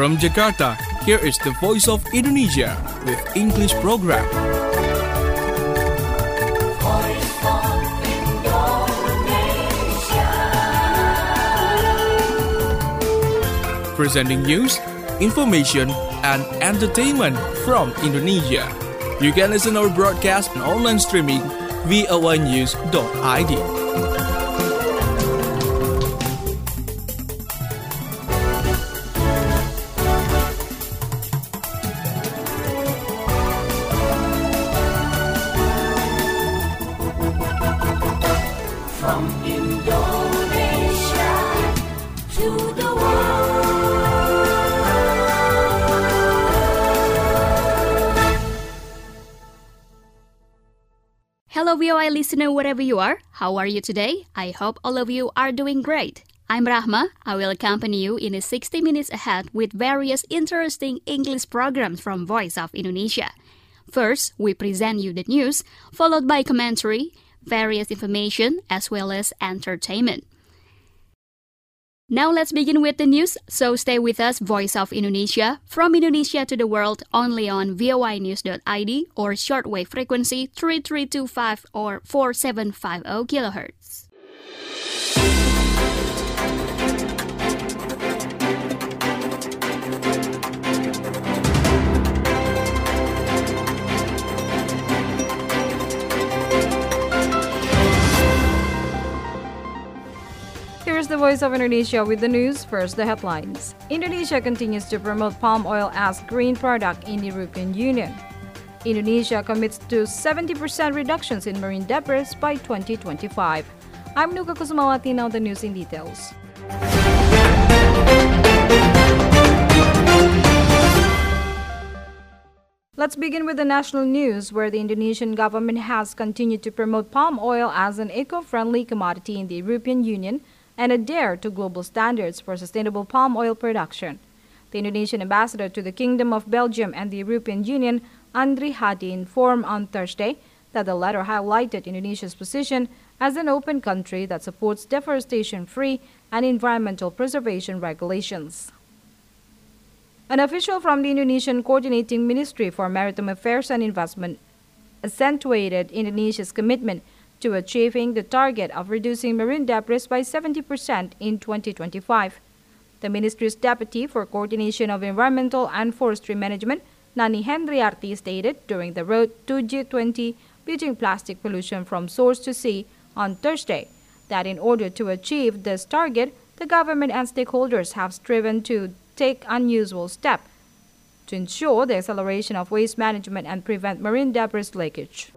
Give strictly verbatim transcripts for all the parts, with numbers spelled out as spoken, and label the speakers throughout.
Speaker 1: From Jakarta, here is the Voice of Indonesia with English program.
Speaker 2: Voice of Indonesia.
Speaker 1: Presenting news, information, and entertainment from Indonesia. You can listen our broadcast and online streaming v o a news dot i d.
Speaker 2: From Indonesia to the
Speaker 3: Hello V O I listener wherever you are. How are you today? I hope all of you are doing great. I'm Rahma. I will accompany you in a sixty minutes ahead with various interesting English programs from Voice of Indonesia. First, we present you the news, followed by commentary, various information, as well as entertainment. Now let's begin with the news, so stay with us, Voice of Indonesia, from Indonesia to the world, only on v o i news dot i d or shortwave frequency three three two five or four seven five zero kilohertz.
Speaker 4: Here's the Voice of Indonesia with the news. First, the headlines. Indonesia continues to promote palm oil as green product in the European Union. Indonesia commits to seventy percent reductions in marine debris by twenty twenty-five. I'm Nuka Kusumawati, now the news in details. Let's begin with the national news, where the Indonesian government has continued to promote palm oil as an eco-friendly commodity in the European Union and adhere to global standards for sustainable palm oil production. The Indonesian ambassador to the Kingdom of Belgium and the European Union, Andri Hadi, informed on Thursday that the letter highlighted Indonesia's position as an open country that supports deforestation-free and environmental preservation regulations. An official from the Indonesian Coordinating Ministry for Maritime Affairs and Investment accentuated Indonesia's commitment to achieving the target of reducing marine debris by seventy percent in twenty twenty-five. The ministry's deputy for coordination of environmental and forestry management, Nani Hendriarti, stated during the Road to G twenty Beijing Plastic Pollution from Source to Sea on Thursday that in order to achieve this target, the government and stakeholders have striven to take unusual steps to ensure the acceleration of waste management and prevent marine debris leakage.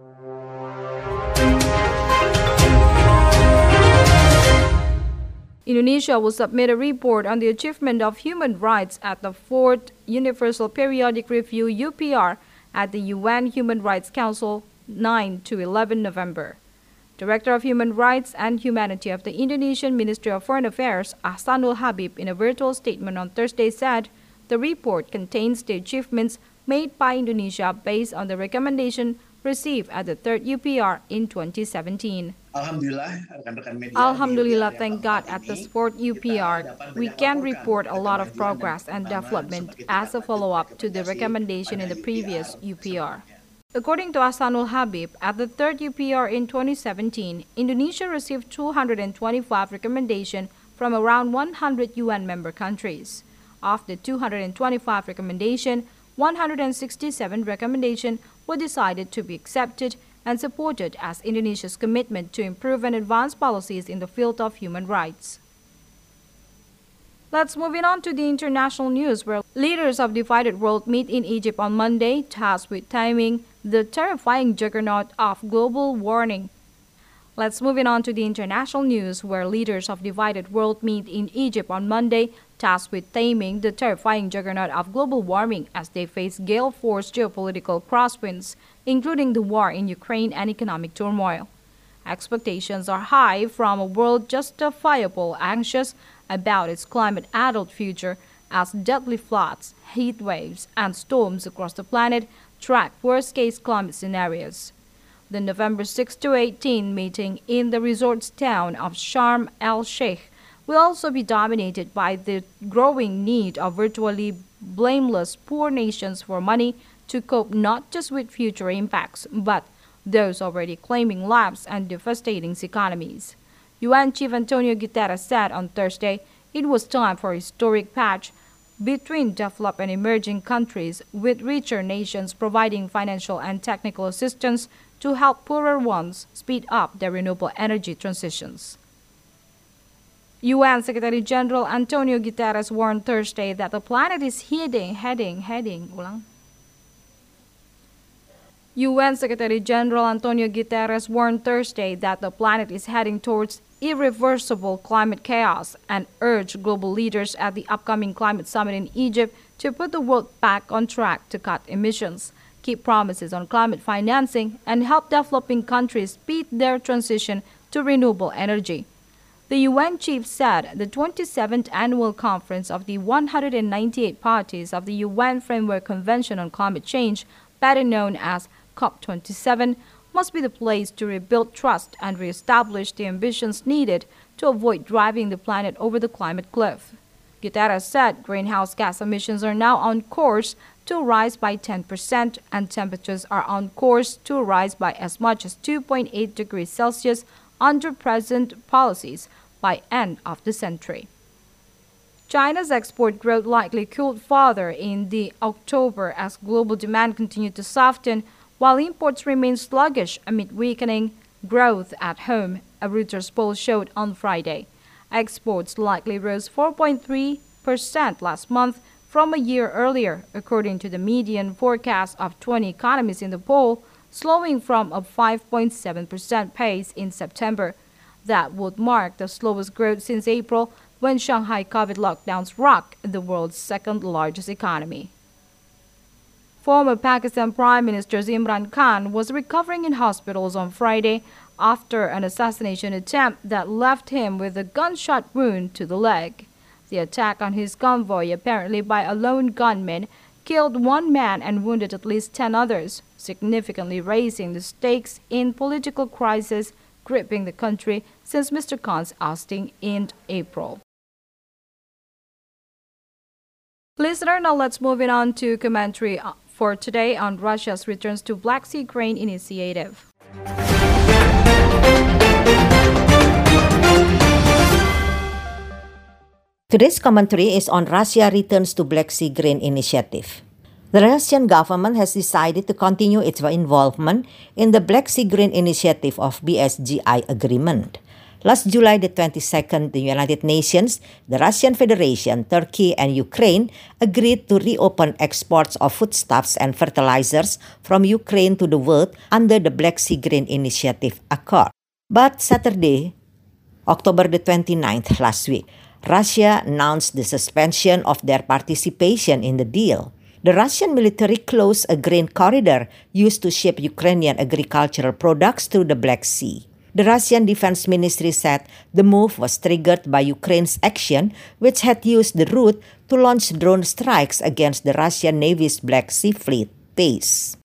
Speaker 4: Indonesia will submit a report on the achievement of human rights at the fourth Universal Periodic Review U P R at the U N Human Rights Council nine to eleven November. Director of Human Rights and Humanity of the Indonesian Ministry of Foreign Affairs, Ahsanul Habib, in a virtual statement on Thursday said the report contains the achievements made by Indonesia based on the recommendation received at the third U P R in twenty seventeen.
Speaker 5: Alhamdulillah, rekan-rekan media.
Speaker 4: Alhamdulillah, thank God, at this fourth U P R, we can report a lot of progress and development as a follow-up to the recommendation in the previous U P R. According to Ahsanul Habib, at the third U P R in twenty seventeen, Indonesia received two hundred twenty-five recommendations from around one hundred U N member countries. Of the two hundred twenty-five recommendations, one hundred sixty-seven recommendations were decided to be accepted and supported as Indonesia's commitment to improve and advance policies in the field of human rights. Let's move on to the international news, where leaders of divided world meet in Egypt on Monday, tasked with taming the terrifying juggernaut of global warming. Let's move on to the international news, where leaders of divided world meet in Egypt on Monday, tasked with taming the terrifying juggernaut of global warming as they face gale-force geopolitical crosswinds, including the war in Ukraine and economic turmoil. Expectations are high from a world justifiably anxious about its climate-adult future as deadly floods, heat waves, and storms across the planet track worst-case climate scenarios. The November sixth to eighteenth meeting in the resort's town of Sharm el-Sheikh will also be dominated by the growing need of virtually blameless poor nations for money to cope not just with future impacts, but those already claiming lives and devastating economies. U N Chief Antonio Guterres said on Thursday it was time for a historic patch between developed and emerging countries, with richer nations providing financial and technical assistance to help poorer ones speed up their renewable energy transitions. U N Secretary-General Antonio Guterres warned Thursday that the planet is heading, heading, heading, ulang. U N Secretary-General Antonio Guterres warned Thursday that the planet is heading towards irreversible climate chaos and urged global leaders at the upcoming climate summit in Egypt to put the world back on track to cut emissions, keep promises on climate financing, and help developing countries speed their transition to renewable energy. The U N chief said the twenty-seventh annual conference of the one hundred ninety-eight parties of the U N Framework Convention on Climate Change, better known as COP twenty-seven, must be the place to rebuild trust and reestablish the ambitions needed to avoid driving the planet over the climate cliff. Guterres said greenhouse gas emissions are now on course to rise by ten percent and temperatures are on course to rise by as much as two point eight degrees Celsius under present policies by end of the century. China's export growth likely cooled further in the October as global demand continued to soften, while imports remain sluggish amid weakening growth at home, a Reuters poll showed on Friday. Exports likely rose four point three percent last month from a year earlier, according to the median forecast of twenty economies in the poll, slowing from a five point seven percent pace in September. That would mark the slowest growth since April, when Shanghai COVID lockdowns rocked the world's second-largest economy. Former Pakistan Prime Minister Imran Khan was recovering in hospitals on Friday after an assassination attempt that left him with a gunshot wound to the leg. The attack on his convoy, apparently by a lone gunman, killed one man and wounded at least ten others, significantly raising the stakes in political crisis gripping the country since Mister Khan's ousting in April. Listener, now let's move it on to commentary for today on Russia's returns to Black Sea grain initiative.
Speaker 6: Today's commentary is on Russia returns to Black Sea grain initiative. The Russian government has decided to continue its involvement in the Black Sea Grain Initiative of B S G I agreement. Last July the twenty-second, the United Nations, the Russian Federation, Turkey, and Ukraine agreed to reopen exports of foodstuffs and fertilizers from Ukraine to the world under the Black Sea Grain Initiative Accord. But Saturday, October the twenty-ninth, last week, Russia announced the suspension of their participation in the deal. The Russian military closed a grain corridor used to ship Ukrainian agricultural products through the Black Sea. The Russian Defense Ministry said the move was triggered by Ukraine's action, which had used the route to launch drone strikes against the Russian Navy's Black Sea Fleet base.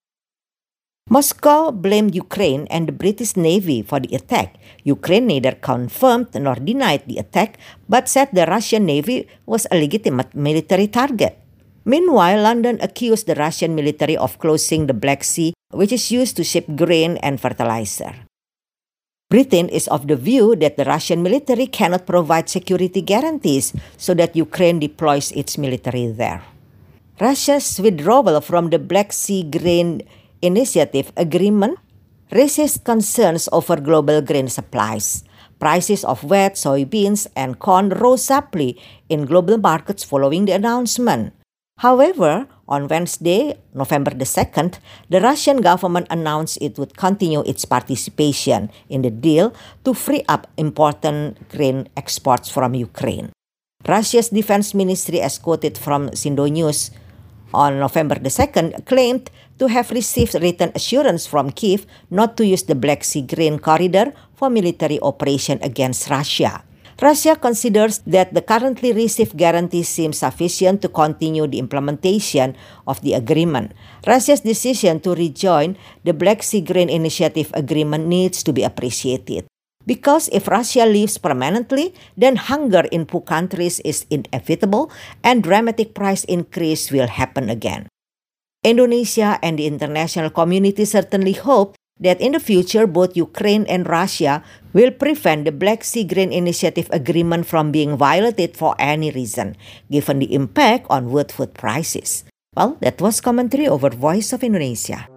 Speaker 6: Moscow blamed Ukraine and the British Navy for the attack. Ukraine neither confirmed nor denied the attack, but said the Russian Navy was a legitimate military target. Meanwhile, London accused the Russian military of closing the Black Sea, which is used to ship grain and fertilizer. Britain is of the view that the Russian military cannot provide security guarantees, so that Ukraine deploys its military there. Russia's withdrawal from the Black Sea Grain Initiative agreement raises concerns over global grain supplies. Prices of wheat, soybeans, and corn rose sharply in global markets following the announcement. However, on Wednesday, November the second, the Russian government announced it would continue its participation in the deal to free up important grain exports from Ukraine. Russia's defense ministry, as quoted from Sindo News on November the second, claimed to have received written assurance from Kyiv not to use the Black Sea grain corridor for military operation against Russia. Russia considers that the currently received guarantees seem sufficient to continue the implementation of the agreement. Russia's decision to rejoin the Black Sea Grain Initiative agreement needs to be appreciated. Because if Russia leaves permanently, then hunger in poor countries is inevitable and dramatic price increase will happen again. Indonesia and the international community certainly hope that in the future both Ukraine and Russia will prevent the Black Sea Grain Initiative agreement from being violated for any reason, given the impact on world food prices. Well, that was commentary over Voice of Indonesia.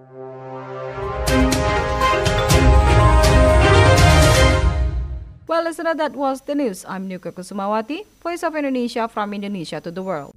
Speaker 4: Well, listener, that was the news. I'm Nuka Kusumawati, Voice of Indonesia from Indonesia to the world.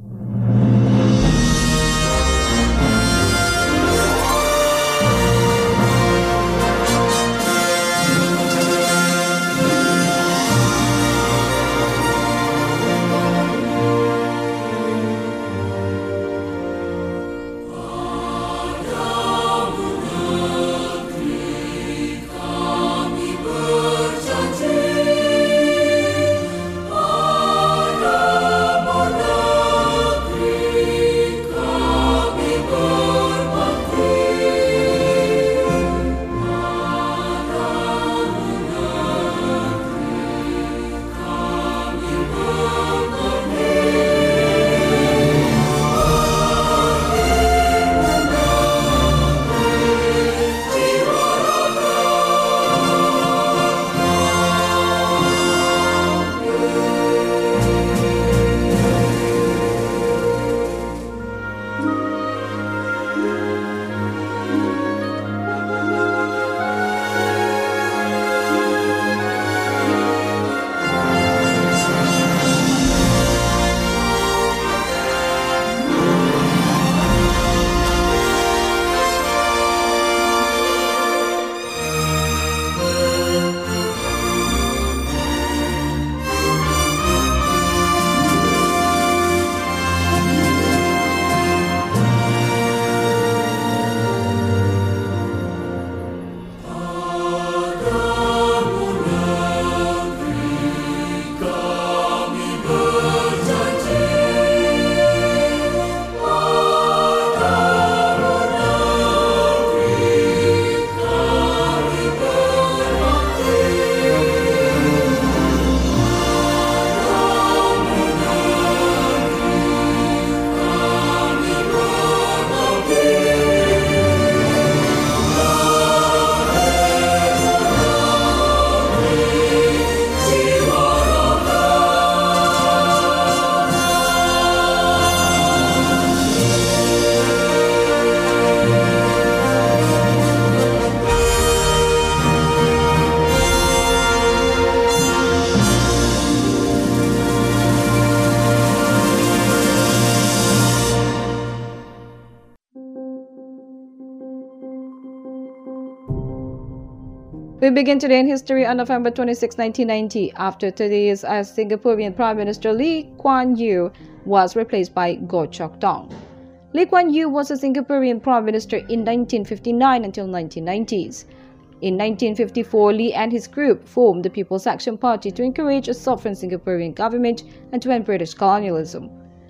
Speaker 4: We begin today in history on November twenty-sixth, nineteen ninety. After thirty years as Singaporean Prime Minister, Lee Kuan Yew was replaced by Goh Chok Tong. Lee Kuan Yew was a Singaporean Prime Minister in nineteen fifty-nine until nineteen nineties. In nineteen fifty-four, Lee and his group formed the People's Action Party to encourage a sovereign Singaporean government and to end British colonialism.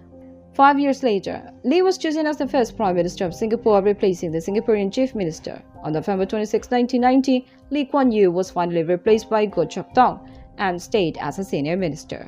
Speaker 4: Five years later, Lee was chosen as the first Prime Minister of Singapore, replacing the Singaporean Chief Minister. On November twenty-sixth, nineteen ninety, Lee Kuan Yew was finally replaced by Goh Chok Tong and stayed as a senior minister.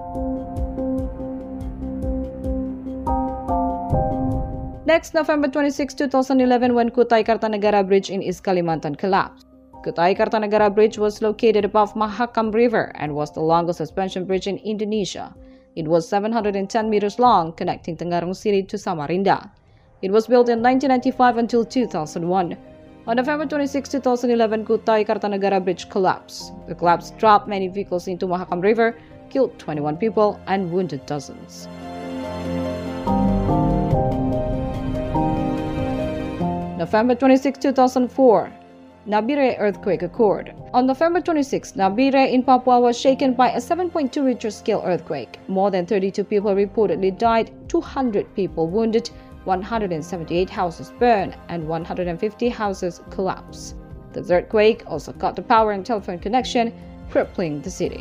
Speaker 4: Next, November twenty-sixth, two thousand eleven, when Kutai Kartanegara Bridge in East Kalimantan collapsed. Kutai Kartanegara Bridge was located above Mahakam River and was the longest suspension bridge in Indonesia. It was seven hundred ten meters long, connecting Tenggarong City to Samarinda. It was built in nineteen ninety-five until two thousand one. On November twenty-sixth, two thousand eleven, Kutai Kartanegara Bridge collapsed. The collapse dropped many vehicles into Mahakam River, killed twenty-one people, and wounded dozens. November twenty-sixth, two thousand four. Nabire earthquake occurred. On November twenty-sixth, Nabire in Papua was shaken by a seven point two Richter scale earthquake. More than thirty-two people reportedly died, two hundred people wounded, one hundred seventy-eight houses burned, and one hundred fifty houses collapsed. The earthquake also cut the power and telephone connection, crippling the city.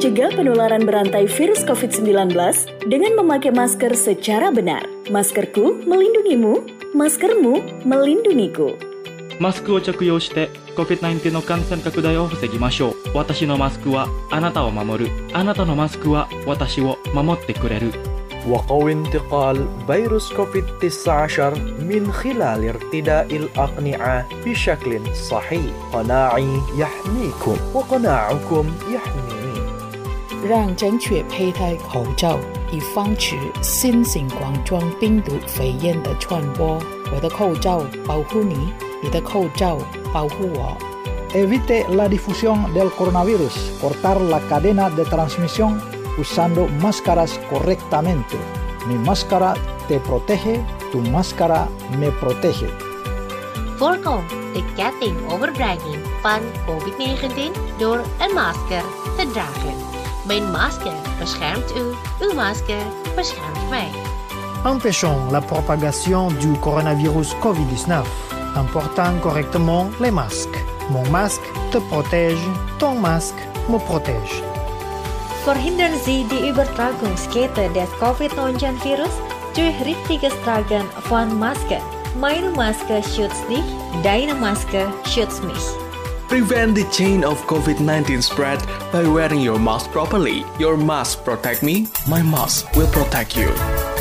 Speaker 7: mencegah penularan berantai virus covid sembilan belas dengan memakai masker secara benar. Maskerku melindungimu, maskermu melindungiku.
Speaker 8: マスクを着用して コビッドナインティーン の感染拡大を防ぎましょう。私のマスクはあなたを守る。あなたのマスクは私を守ってくれる。
Speaker 9: وقوي انتقال فيروس كوفيد تسعة عشر من خلال ارتداء الأقنعة بشكل صحيح. قناعي يحميكم وقناعكم يحميني.
Speaker 10: 让正确佩戴口罩，以防止新型冠状病毒肺炎的传播。我的口罩保护你，你的口罩保护我。
Speaker 11: Evite la difusión del coronavirus. Cortar la cadena de transmisión usando máscaras correctamente. Mi máscara te protege, tu máscara me protege.
Speaker 12: Voorkom de ketting overbrenging van covid negentien door een masker te dragen. Mijn masker beschermt u, uw masker beschermt mij.
Speaker 13: Empêchons la propagation du coronavirus covid dix-neuf en portant correctement les masques. Mon masque te protège, ton masque me protège.
Speaker 14: Verhindern Sie die Übertragungskette des covid neunzehn Virus durch richtiges Tragen von Maske. Meine Maske schützt dich, deine Maske schützt mich.
Speaker 1: Prevent the chain of covid nineteen spread by wearing your mask properly. Your mask protect me, my mask will protect you.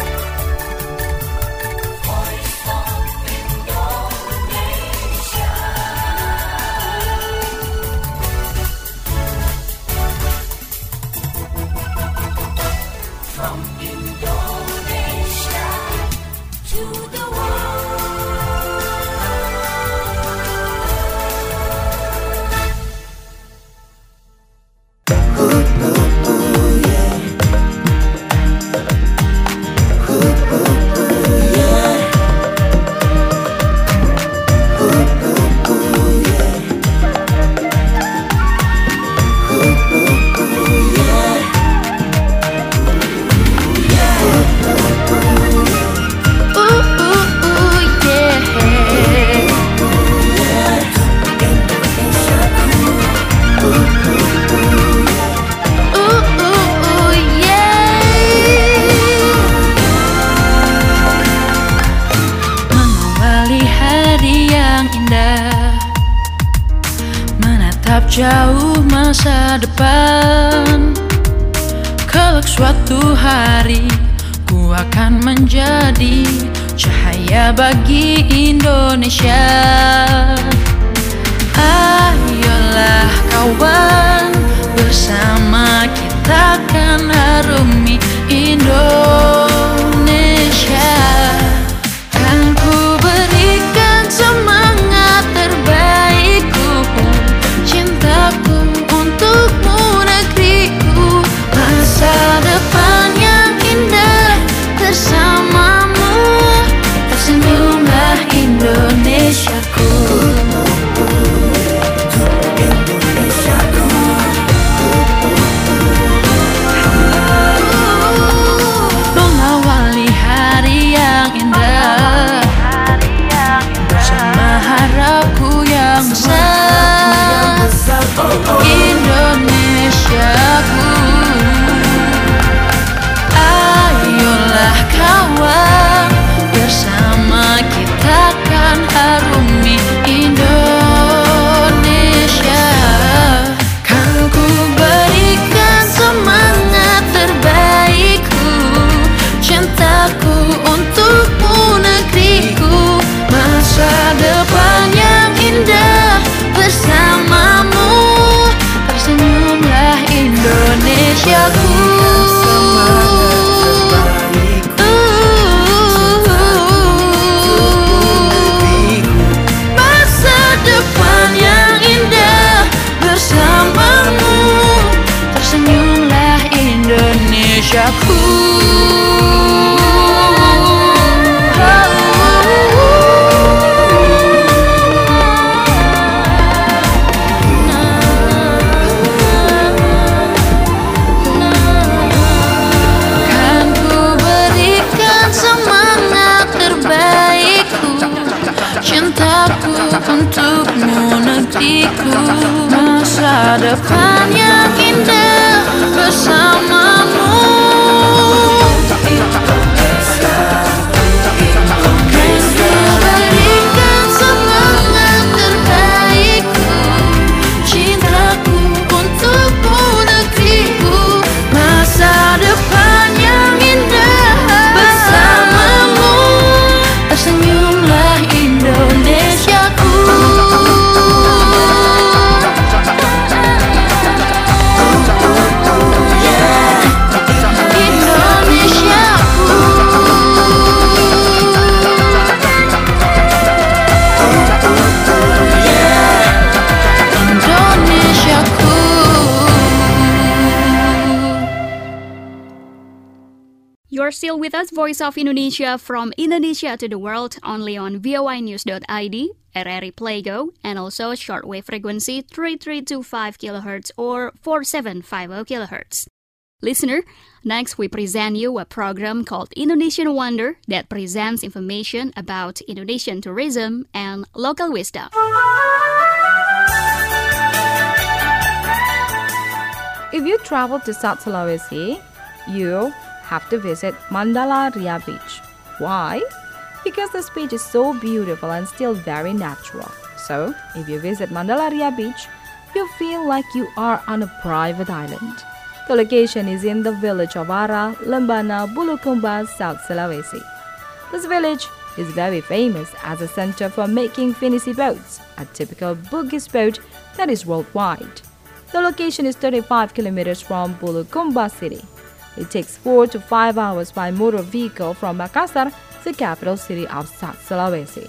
Speaker 2: From Indonesia to the
Speaker 15: jauh masa depan. Kelak suatu hari ku akan menjadi cahaya bagi Indonesia. Ayolah kawan, bersama kita akan harumi Indonesia. Kan ku berikan semangat terbaikku, cintaku untukmu negeriku. Masa depan yang indah bersamamu, tersenyumlah Indonesiaku. Mengawali hari yang indah bersama harapku yang besar, Indonesiaku. Ayolah kawan, bersama kita akan harumi Indonesia. Kan ku berikan semangat terbaikku, cintaku untukmu negeriku. Masa depan yang indah bersamamu, tersenyumlah Indonesiaku. Masa depan yang indah bersamamu, tersenyumlah Indonesiaku. Kan ku berikan semangat terbaikku, cintaku untukmu negeriku. Masa depan yang indah
Speaker 3: You're still with us, Voice of Indonesia, from Indonesia to the world, only on V O I news dot I D, R R I Playgo, and also shortwave frequency three three two five kilohertz or four seven five zero kilohertz. Listener, next we present you a program called Indonesian Wonder that presents information about Indonesian tourism and local wisdom.
Speaker 4: If you travel to South Sulawesi, you have to visit Mandala Ria Beach. Why? Because this beach is so beautiful and still very natural. So, if you visit Mandala Ria Beach, you feel like you are on a private island. The location is in the village of Ara, Lembana, Bulukumba, South Sulawesi. This village is very famous as a center for making finisi boats, a typical Bugis boat that is worldwide. The location is thirty-five kilometers from Bulukumba city. It takes four to five hours by motor vehicle from Makassar, the capital city of South Sulawesi.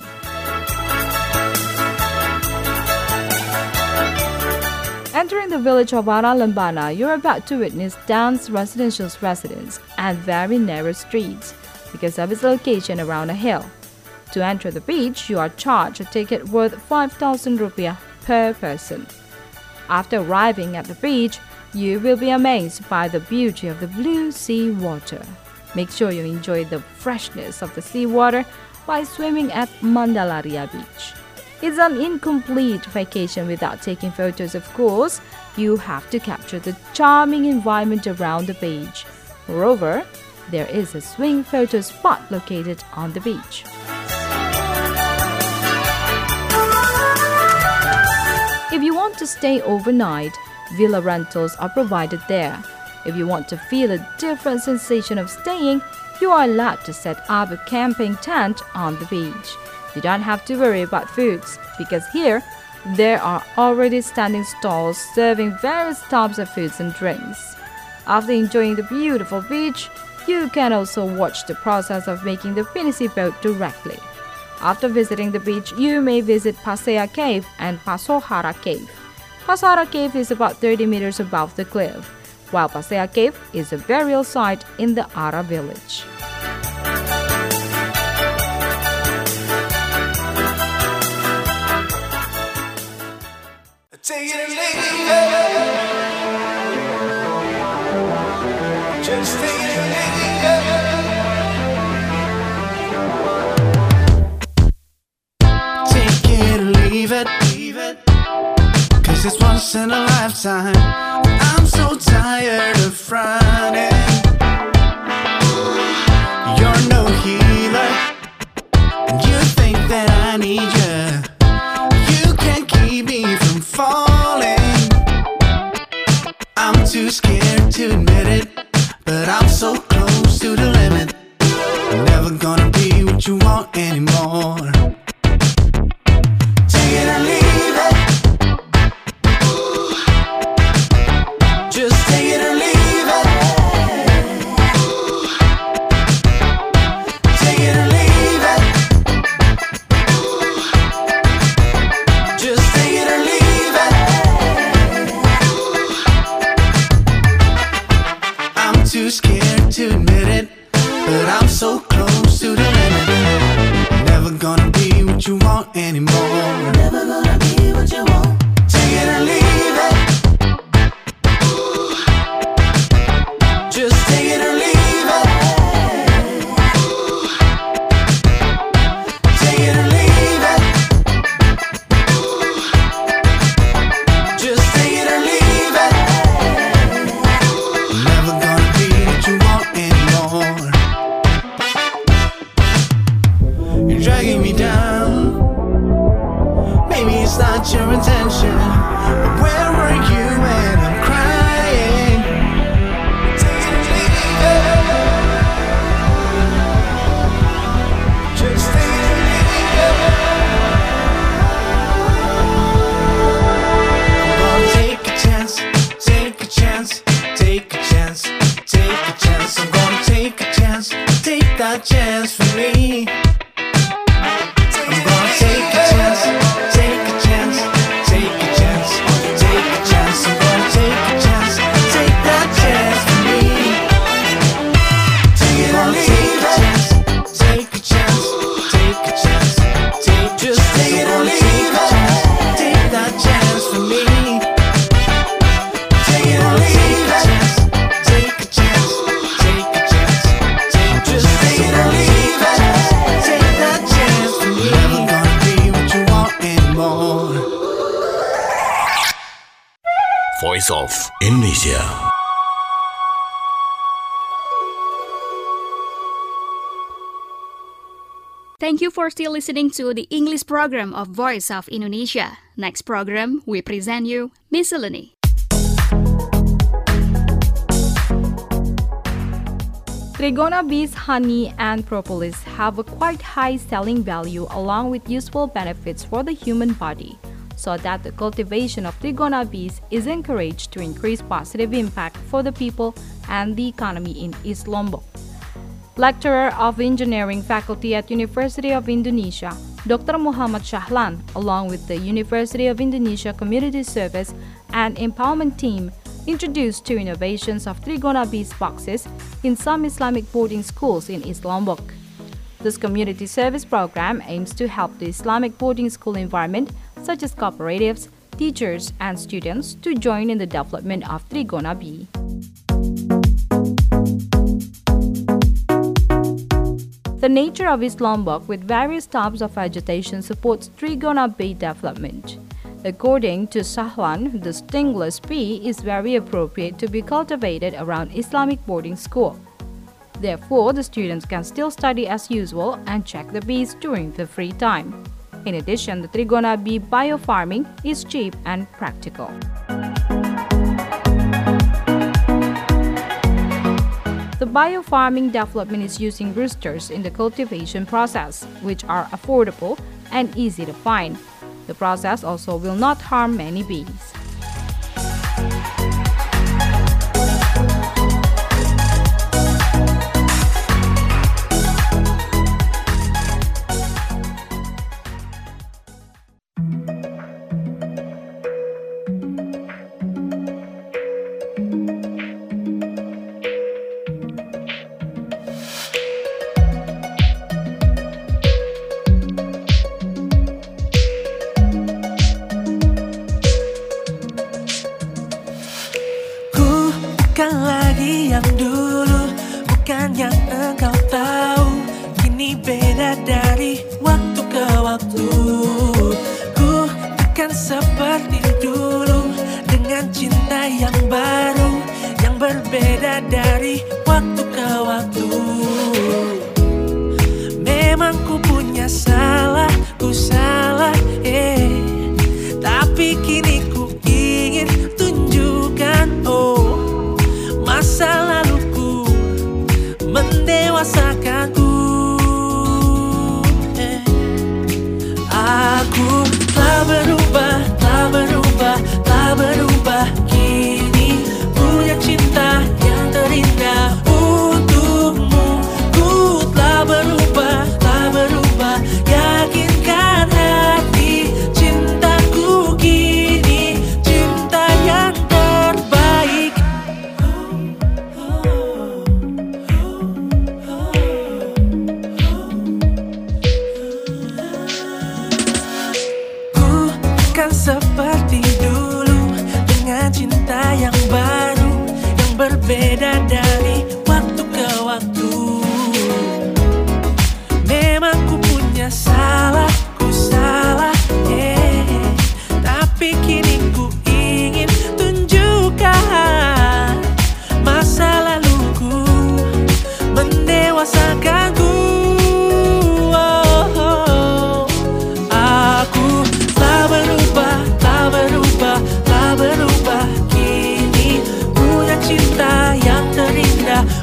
Speaker 4: Entering the village of Ara Lembana, you're about to witness dense residential residence and very narrow streets because of its location around a hill. To enter the beach, you are charged a ticket worth five thousand rupiah per person. After arriving at the beach, you will be amazed by the beauty of the blue sea water. Make sure you enjoy the freshness of the seawater by swimming at Mandala Ria Beach. It's an incomplete vacation without taking photos, of course. You have to capture the charming environment around the beach. Moreover, there is a swing photo spot located on the beach. If you want to stay overnight, villa rentals are provided there. If you want to feel a different sensation of staying, you are allowed to set up a camping tent on the beach. You don't have to worry about foods because here there are already standing stalls serving various types of foods and drinks. After enjoying the beautiful beach, you can also watch the process of making the finisi boat directly. After visiting the beach, you may visit Pasea Cave and Pasohara Cave. Pasohara Cave is about thirty meters above the cliff, while Pasea Cave is a burial site in the Ara village.
Speaker 2: Take it or leave it. Just take it or leave it. Take it or leave it. Leave it. Cause it's once in a lifetime. I'm so tired of fronting. You're no healer. You think that I need you. You can't keep me from falling. I'm too scared to admit it, but I'm so close to the limit. Never gonna be what you want anymore. Take it or leave it. Just take it or leave it. Take it or leave it. Just take it or leave it. I'm too scared to admit it, but I'm so close to the limit. Never gonna be what you want anymore. Never gonna be what you want. Take it or leave it. Just take it or leave it. Take it or leave it. Just take it or leave it. Never gonna be what you want anymore. You're dragging me down. Maybe it's not your intention, but where were you when I'm crying? Take it or leave it. Just take it or leave it. I'm gonna take a chance, take a chance, take a chance, take a chance. I'm gonna take a chance, take that chance for me. I'm gonna take a chance, take a chance, take a chance, take a chance. I'm gonna take a chance, take that chance for me. Take it or
Speaker 16: Indonesia.
Speaker 3: Thank you for still listening to the English program of Voice of Indonesia. Next program, we present you Miscellany.
Speaker 4: Trigona bees, honey, and propolis have a quite high selling value along with useful benefits for the human body, so that the cultivation of Trigona bees is encouraged to increase positive impact for the people and the economy in East Lombok. Lecturer of Engineering Faculty at University of Indonesia, Doctor Muhammad Shahlan, along with the University of Indonesia Community Service and Empowerment Team, introduced two innovations of Trigona bees boxes in some Islamic boarding schools in East Lombok. This community service program aims to help the Islamic boarding school environment, such as cooperatives, teachers, and students, to join in the development of Trigona bee. The nature of East Lombok with various types of vegetation supports Trigona bee development. According to Shahlan, the stingless bee is very appropriate to be cultivated around Islamic boarding school. Therefore, the students can still study as usual and check the bees during the free time. In addition, the Trigona bee biofarming is cheap and practical. The biofarming development is using roosters in the cultivation process, which are affordable and easy to find. The process also will not harm many bees.
Speaker 2: Bukan lagi yang dulu, bukan yang engkau tahu. Kini beda dari waktu ke waktu. Ku bukan seperti dulu, dengan cinta yang baru, yang berbeda dari waktu ke waktu. Memang ku punya salah, ku salah, eh. Tapi kini ku ingin tunjukkan, oh, masa laluku mendewasakanku. eh. Aku telah berubah, telah berubah, telah berubah. Kini punya cinta yang terindah untukmu. Ku telah berubah, telah berubah. Yakinkan hati, cintaku kini cinta yang terbaik. Seperti dulu, dengan cinta yang baru, yang berbeda dari waktu ke waktu. Memang ku punya salah, ku salah, yeah. Tapi kini ku ingin tunjukkan masa laluku mendewasakanku. Cinta yang terindah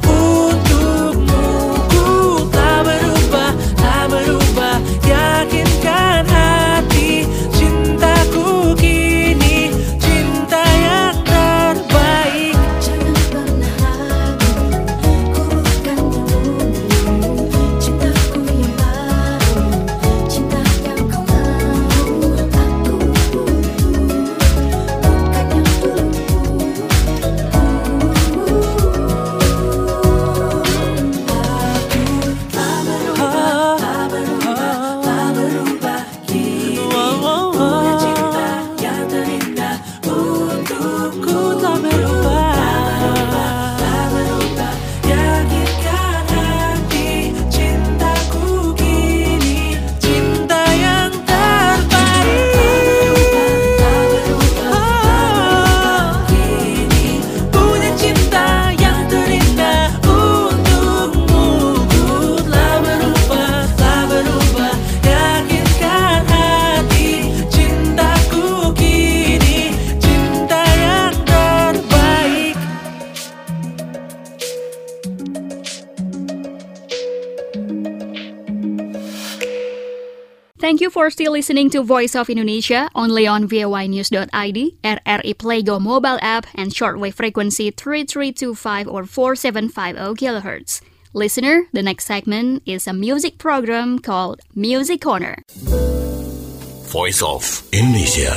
Speaker 3: Thank you for still listening to Voice of Indonesia, only on V O I News dot I D, R R I Playgo mobile app, and shortwave frequency three three two five or four seven five zero kilohertz. Listener, the next segment is a music program called Music Corner.
Speaker 16: Voice of Indonesia.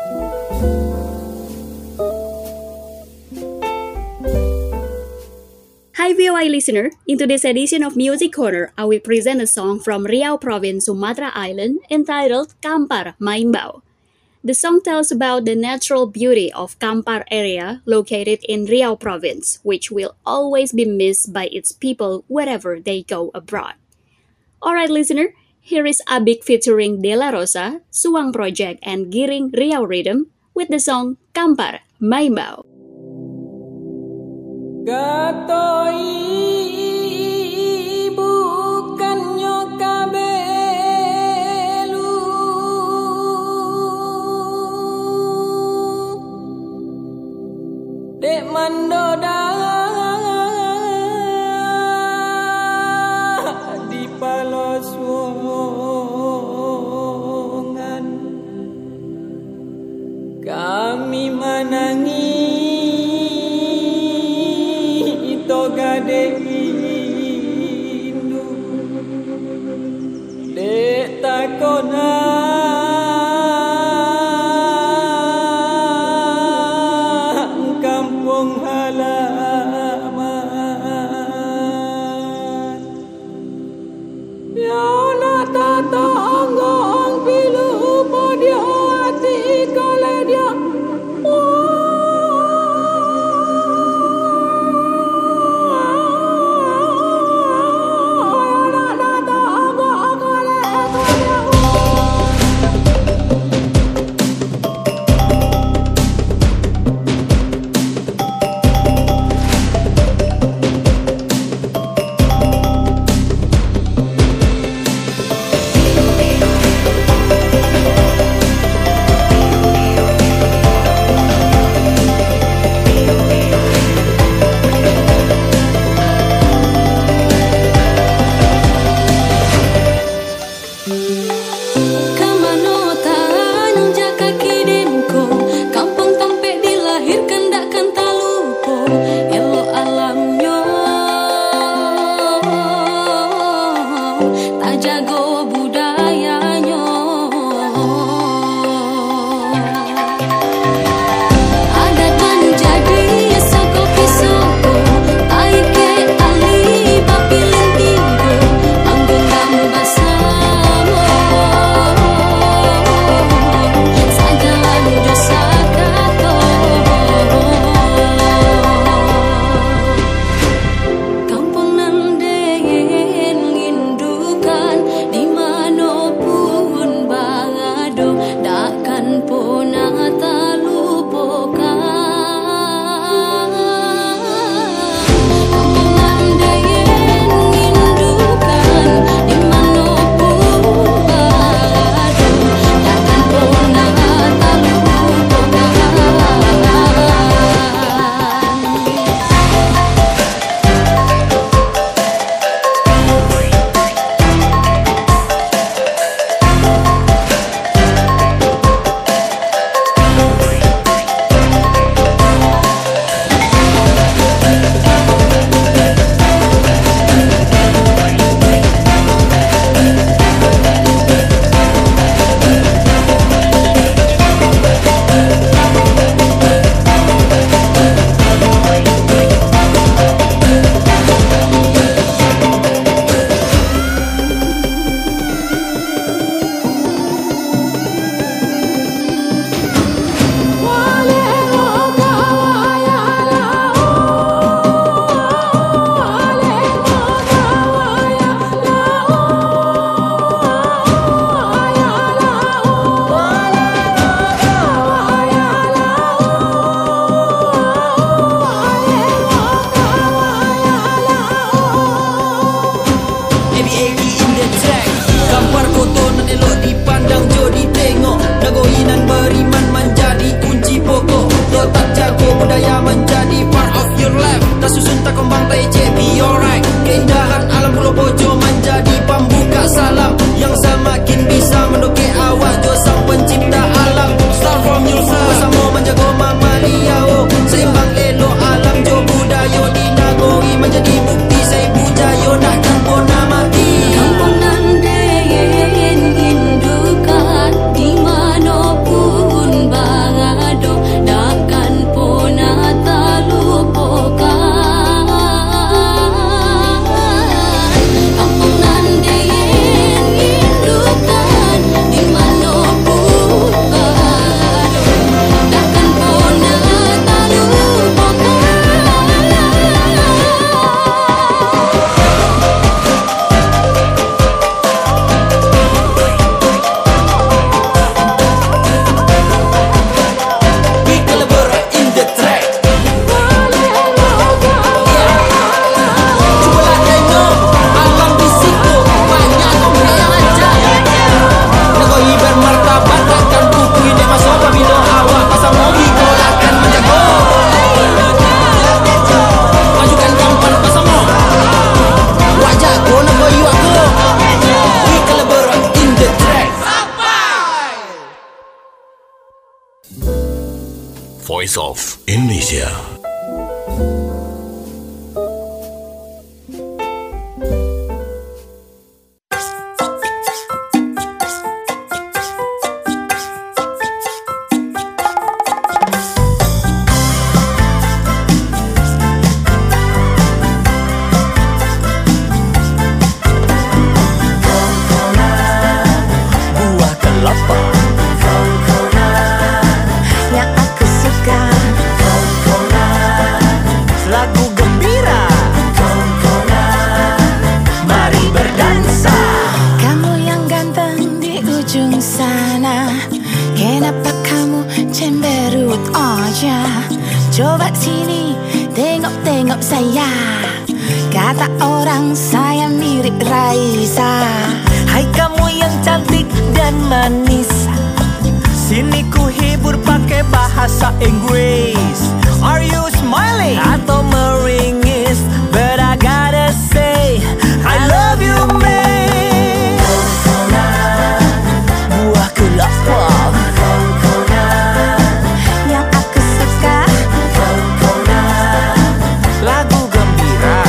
Speaker 3: Hi V O I listener, in today's edition of Music Corner, I will present a song from Riau Province, Sumatra Island, entitled Kampar Maimbau. The song tells about the natural beauty of Kampar area located in Riau Province, which will always be missed by its people wherever they go abroad. Alright listener, here is Abik featuring De La Rosa, Suang Project, and Giring Riau Rhythm with the song Kampar Maimbau.
Speaker 17: Katoi bukannya kabelu dek mandoda di paloswongan kami manangi gade indu dek takona kampung halaman ya na tatangong pilu podio ati kale dia
Speaker 2: menjadi bukti saya puja yo takkan pernah mati.
Speaker 15: Kampungan deyen indukan dimanapun berada takkan pernah terlupakan. Kampungan deyen indukan dimanapun berada takkan pernah terlupakan.
Speaker 2: We collaborate in the track. Cubalah tengok alam di situ banyak yang aja. Negeri bermartabat takkan pukul dia masuk apabila awak pasang mogi kau akan menjaga. Majukan gambar pasang mo. Wajah kau negeri aku. We collaborate in the track.
Speaker 16: Voice of Indonesia.
Speaker 2: Buah kelapa
Speaker 15: Yang aku suka
Speaker 2: lagu gembira. Mari berdansa.
Speaker 15: Kamu yang ganteng di ujung sana, kenapa kamu cemberut aja? Coba sini tengok-tengok saya, kata orang saya mirip Raisa.
Speaker 2: Hai kamu yang cantik dan manis, sini ku hibur pakai bahasa Inggris. Are you smiling atau meringis? But I gotta say I love you, man. Buah kelapa
Speaker 15: Yang aku suka
Speaker 2: lagu gembira.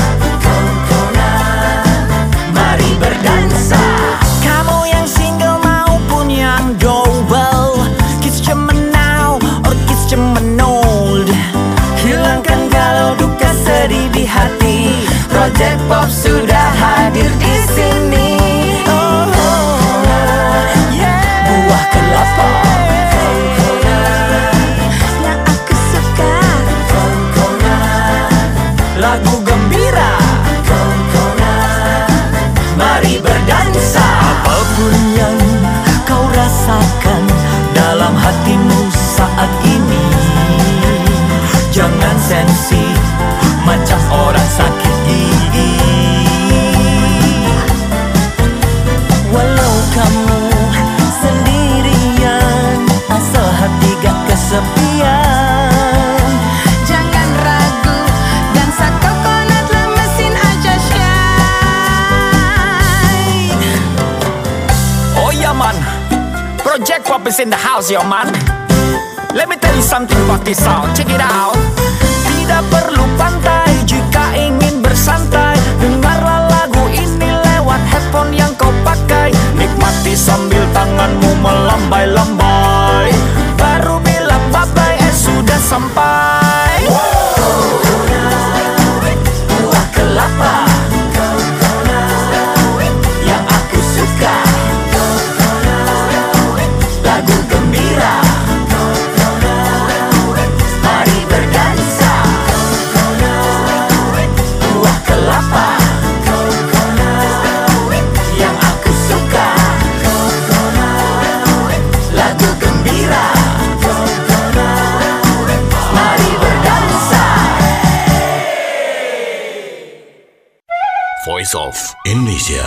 Speaker 2: Mari berdansa. Kamu yang single maupun yang double, kiss cemenau or kiss cemenol. Hilangkan galau duka sedih di hati. Project Pop sudah hadir di sini. Oh, yeah. Buah kelapa
Speaker 15: yang aku suka.
Speaker 2: lagu gembira. Mari berdansa. Apapun yang kau rasakan dalam hatimu saat ini, jangan sensi macam orang sakit gigi. Walau kamu sendirian, asal hati gak kesepian.
Speaker 15: Jangan ragu, dansa coconut lemesin aja shine.
Speaker 2: Oh yeah man, Project Pop is in the house yo man. Let me tell you something about this sound, check it out. Tidak perlu pantai jika ingin bersantai. Dengarlah lagu ini lewat headphone yang kau pakai. Nikmati sambil tanganmu melambai-lambai. Baru bilang bye-bye, eh sudah sampai. Buah kelapa yang aku suka, lagu gembira. Mari berdansa. Buah kelapa yang aku suka, lagu gembira. Mari berdansa.
Speaker 16: Voice of Indonesia.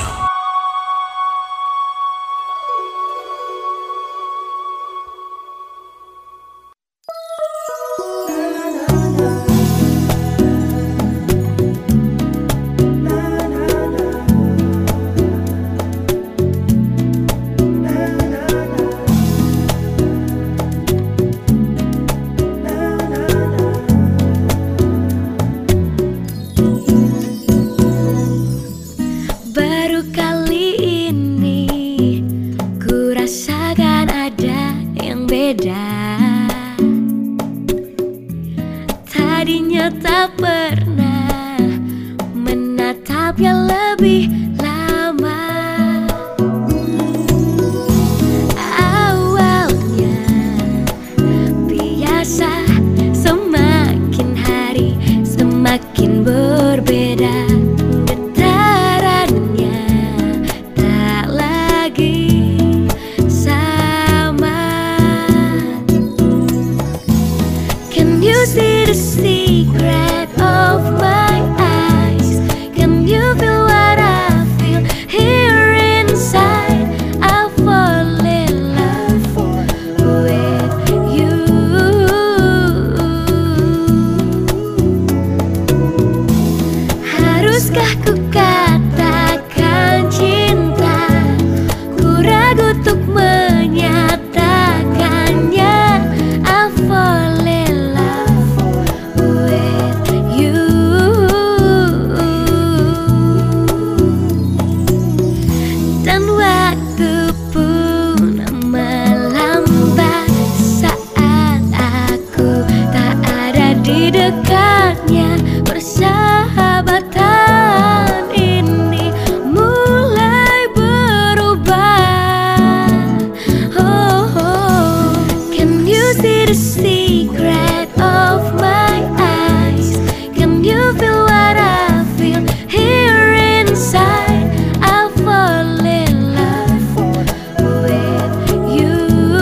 Speaker 18: tetapnya lebih lama. Awalnya biasa, semakin hari semakin berbeda. Getarannya tak lagi sama. Can you see the secret of my eyes? Can you feel what I feel here inside? I fall in love with you. Haruskah ku katakan cinta? Ku ragu untuk menyatakannya. I fall in love with you. Dan waktu pun melambat saat aku tak ada di dekatnya. Persahabatan ini mulai berubah. Oh, oh. Can you see the secret of my eyes? Can you feel what I feel here inside? I fall in love with you.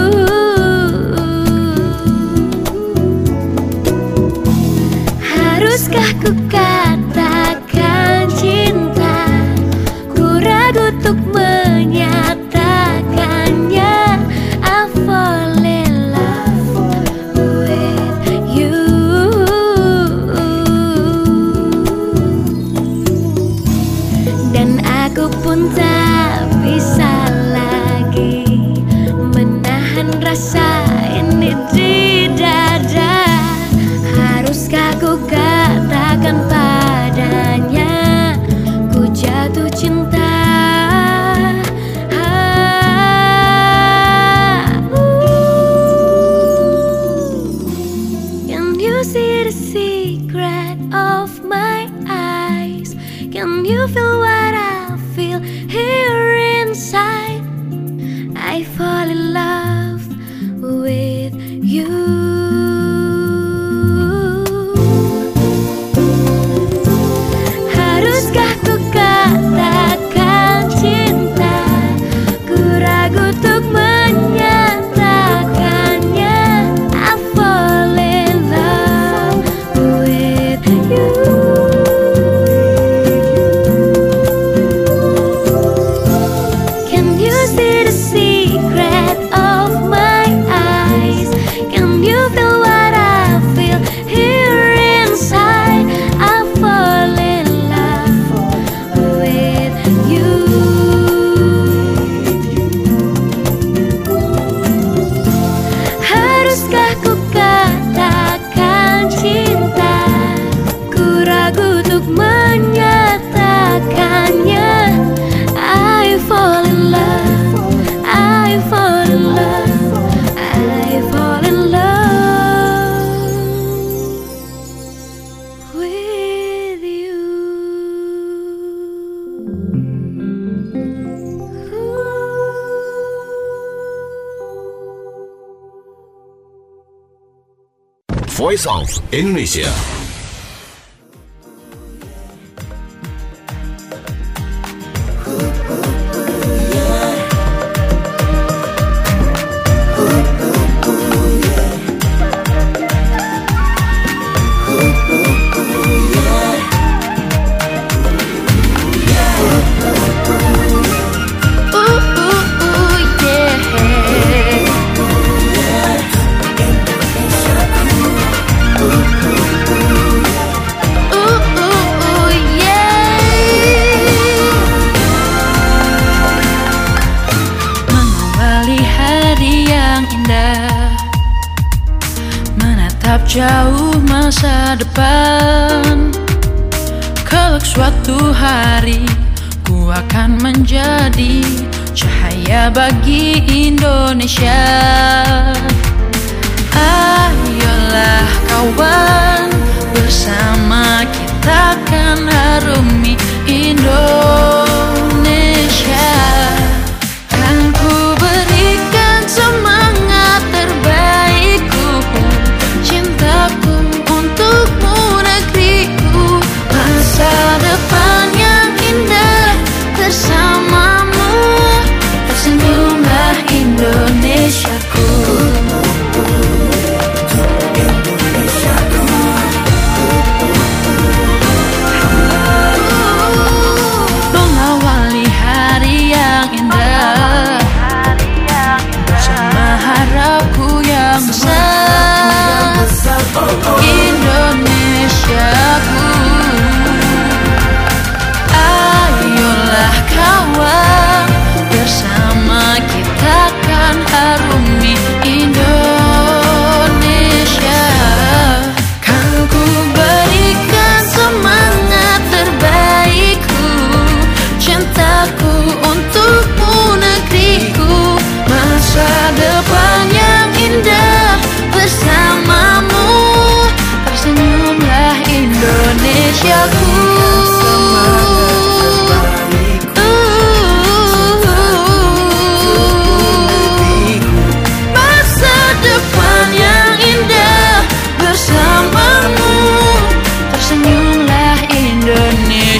Speaker 18: Haruskah ku katakan cinta? Ku ragu untuk menyatakannya. I fall in love with you. Dan aku pun tak bisa lagi menahan rasa ini di dada. Haruskah ku katakan padanya, ku jatuh cinta. Ah, ooh. Can you see the secret of my eyes? Can you feel what I feel here inside? I fall in love with you. Haruskah ku katakan cinta? Ku ragu untuk menyatakannya. I fall in love with you. Can you see the secret of my eyes? Can you feel what I feel here inside? I fall in love with you. Haruskah ku katakan cinta? Ku ragu untuk menyatakannya. I fall in love, I fall in love, I fall in love with you.
Speaker 16: Voice of Indonesia.
Speaker 10: Jauh masa depan, kelak suatu hari ku akan menjadi cahaya bagi Indonesia. Ayolah kawan, bersama kita kan harumi Indonesia.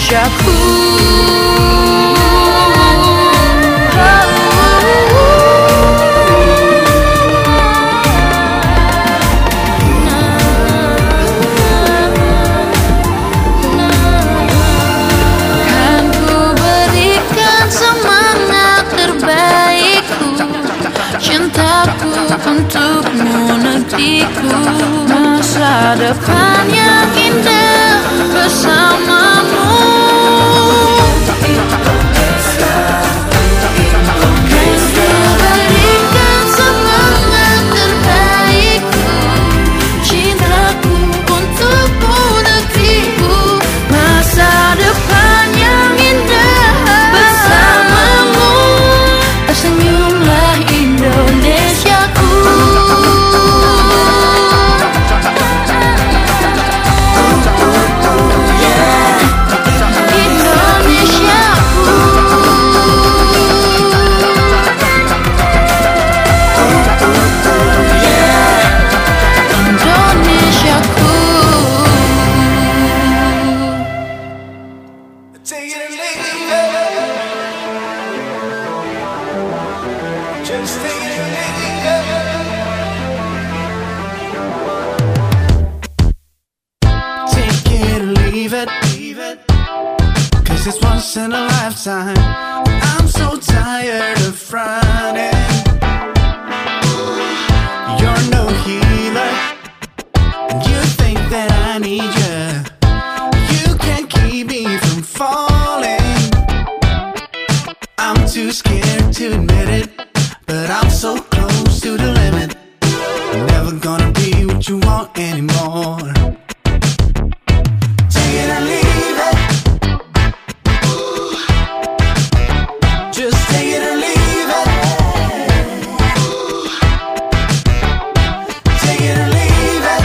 Speaker 18: Indonesiaku. Kan ku berikan semangat terbaikku, cintaku untukmu negeriku, masa depan yang indah bersamamu. Berikan semangat terbaikku, cintaku untukmu negeriku, masa depan yang indah bersamamu. Tersenyumlah Indonesiaku.
Speaker 2: It's once in a lifetime. I'm so tired of fronting. You're no healer, and you think that I need you. You can't keep me from falling. I'm too scared to admit it, but I'm so close to the limit. Never gonna be what you want anymore. Take it or leave it. Just take it or leave it. Take it or leave it.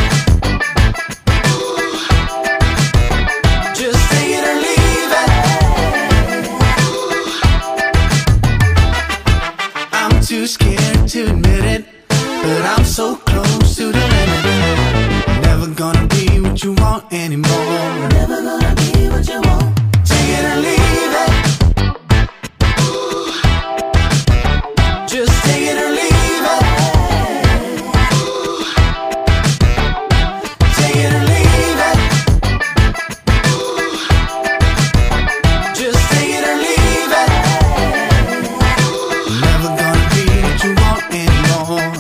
Speaker 2: Just take it or leave it. I'm too scared to admit it, but I'm so close to the limit. Never gonna be what you want anymore. Never gonna be what you want. Take it or leave it. Just take it or leave it. Take it or leave it. Just take it or leave it. Never gonna be what you want anymore.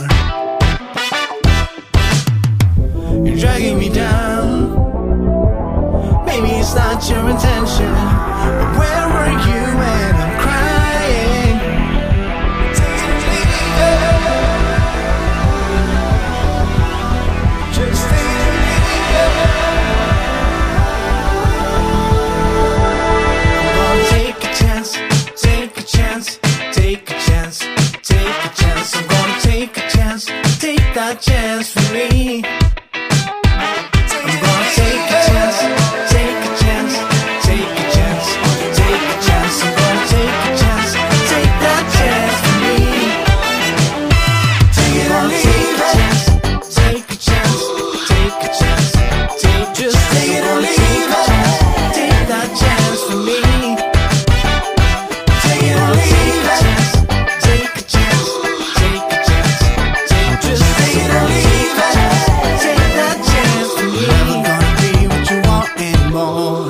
Speaker 2: You're dragging me down. Maybe it's not your intention, but where were you when I'm crying? Just take it or leave it. I'm gonna take a chance, take a chance, take a chance, take a chance. I'm gonna take a chance, take that chance for me. I'm gonna take a chance, take a chance, take a chance, take a chance. I'm gonna take a chance, take that chance for me. Take it or leave it. Take a chance, take a chance, take just take it or leave it. Take that chance for me. Take it or leave it. Take a chance, take a chance, take just take it or leave it. Take that chance for me. Never gonna be what you want anymore.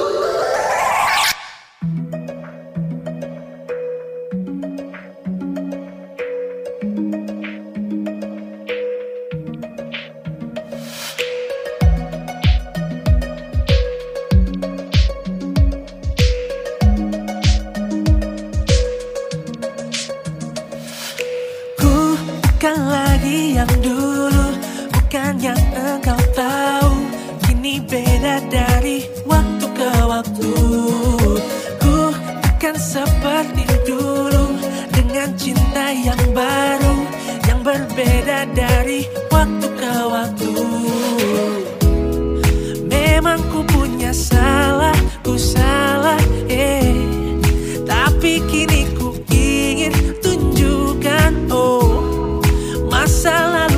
Speaker 15: Bukan lagi yang dulu, bukan yang engkau tahu. Kini beda dari waktu ke waktu. Ku bukan seperti dulu, dengan cinta yang baru, yang berbeda dari waktu ke waktu. Memang ku punya salah, ku salah, eh. Tapi kini ku ingin tunjukkan, oh, masa lalu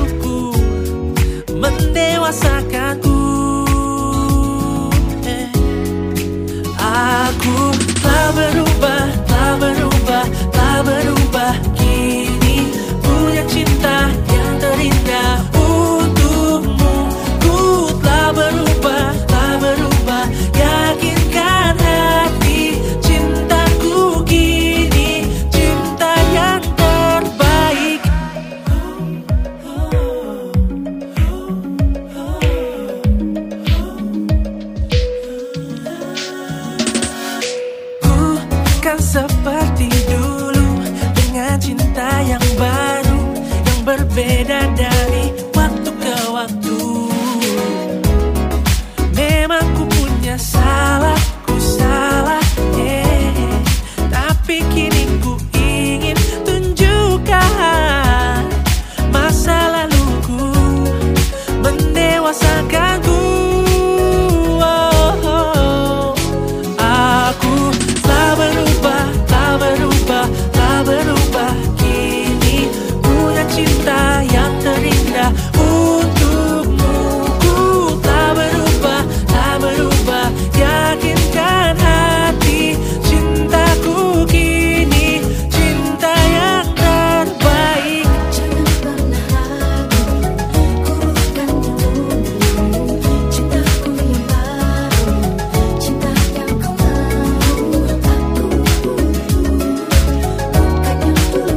Speaker 15: akan seperti dulu, dengan cinta yang baru, yang berbeda dari waktu ke waktu. Memang ku punya salah, ku salah, yeah. Tapi kini ku ingin tunjukkan masa laluku mendewasakanku. Oh, aku telah berubah, telah berubah, telah berubah. Kini punya cinta yang terindah untukmu. Ku telah berubah, telah berubah. Yakinkan hati, cintaku kini cinta yang terbaik. Jangan pernah ragu, ku akan menunggu cintaku yang baru, cinta yang kau mau. Aku bukan yang dulu.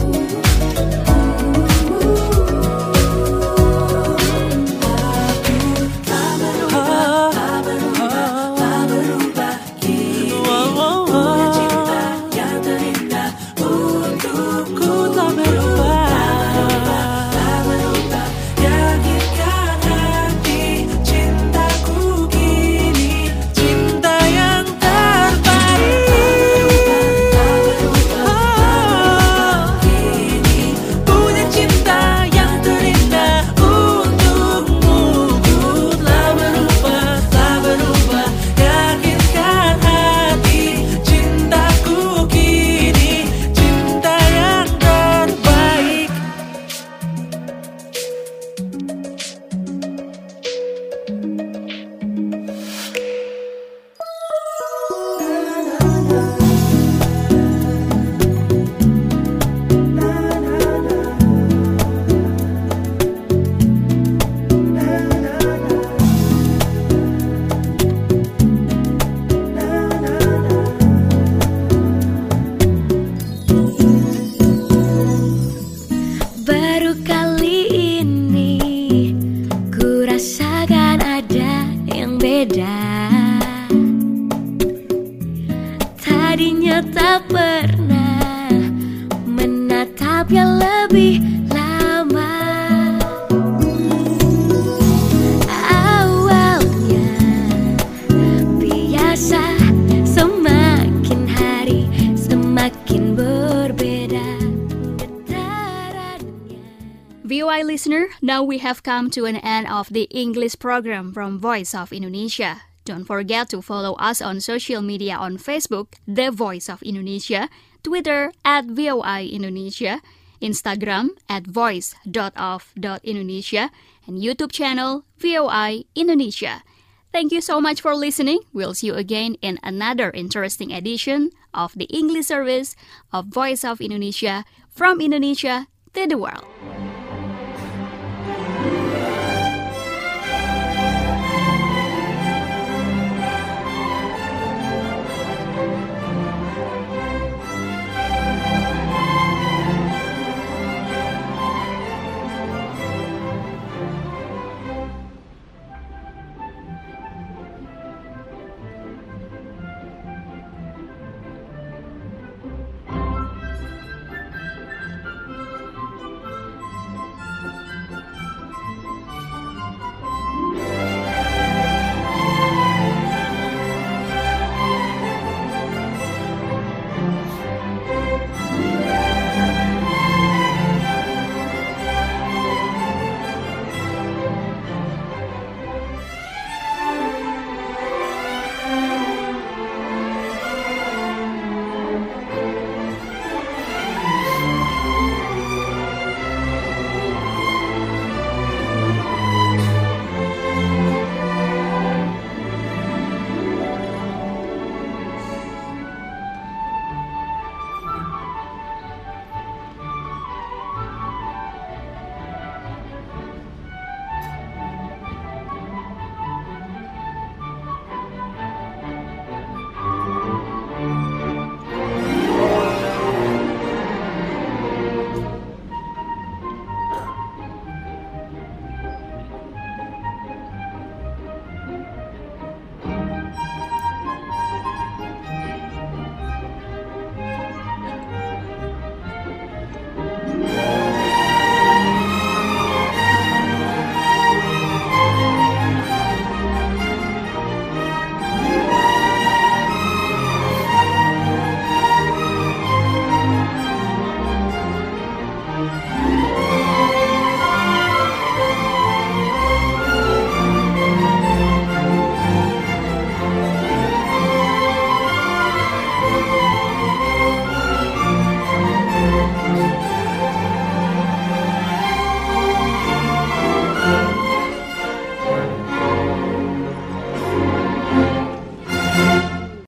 Speaker 15: Baru kali ini ku rasakan ada yang beda. Tadinya tak pernah menatapnya lebih lama. Awalnya biasa, semakin hari semakin berbeda.
Speaker 3: V O I listener, now we have come to an end of the English program from Voice of Indonesia. Don't forget to follow us on social media on Facebook, The Voice of Indonesia, Twitter at V O I Indonesia, Instagram at voice dot of dot indonesia, and YouTube channel V O I Indonesia. Thank you so much for listening. We'll see you again in another interesting edition of the English service of Voice of Indonesia, from Indonesia to the world.